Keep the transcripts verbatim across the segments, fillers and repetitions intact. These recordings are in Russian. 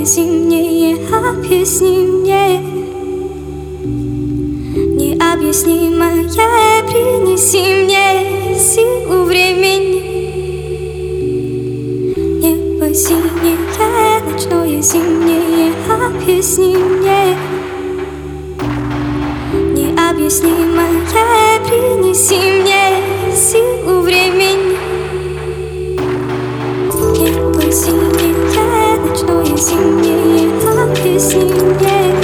ночное зимнее, объясни мне. Необъяснимое принеси мне силу времени. Небо синее, ночное зимнее, объясни мне. Необъяснимое принеси мне силу времени. Небо синее, ночное зимнее, объясни мне.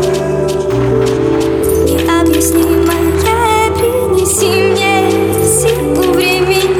Необъяснимое принеси мне силу времени.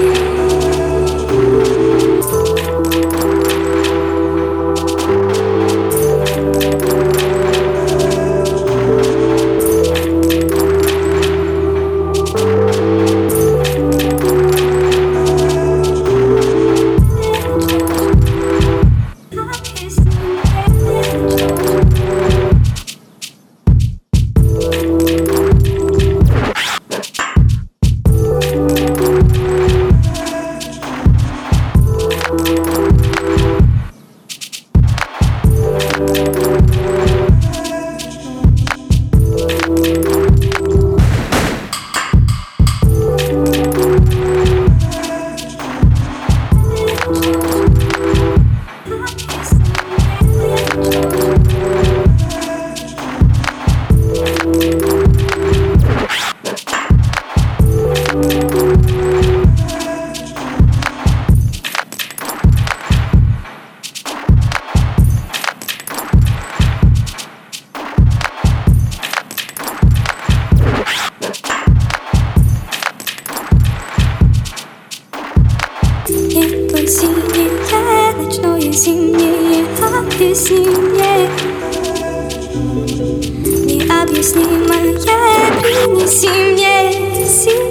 Небо синее, ночное зимнее, объясни мне. Необъяснимое принеси мне силу.